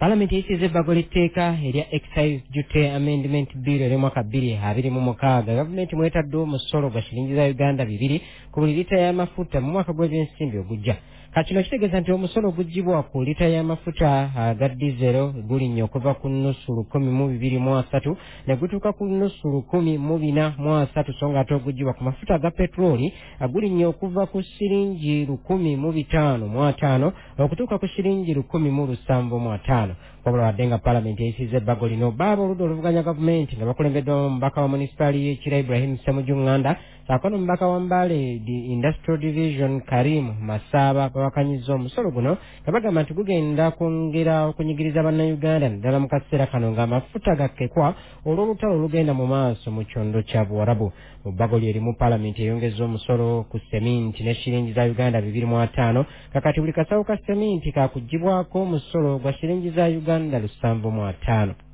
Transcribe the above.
Parliament isize ebbago ly'etteeka erya Excise Duty Amendment Bill ery'omwaka 2026. Gavumenti mwetadde omusolo gwa shilingi za Uganda 2 ku buli lita y'amafuta mu mwaka gw'ebyensimbi ogujja. Kino kitegeeza nti omusolo guggyibwa ku lita y'amafuta aga diesel gulinnya okuva ku nnusu 1,203 ne gutuuka ku nnusu 1,403, so nga ate oguggyibwa ku mafuta aga petroli agulinnya okuva ku shilingi 1,505 okutuuka ku shilingi 1,705. Wabula wadde nga Parliament eyisize ebbago lino, baaba oludda oluvuganya gavumenti nga bakulembeddwa omubaka wa munisipaali y'Ekira Ibrahim Ssemujju saako n'omubaka wa Mbale Industrial Division Karim Masaba bawakanyizza omusolo guno nga bagamba nti gugenda kwongera okunyigiriza bannayuganda naddala mu kaseera kano ng'amafuta gakkekwa olw'olutalo olugenda mu maaso mu kyondo kya Buwarabu. Mu bbago lyerimu Parliament eyongezza omusolo ku seminti ne shilingi za Uganda 205, kakati buli kasawo ka seminti kaakuggyibwako omusolo gwa shilingi za Uganda 705.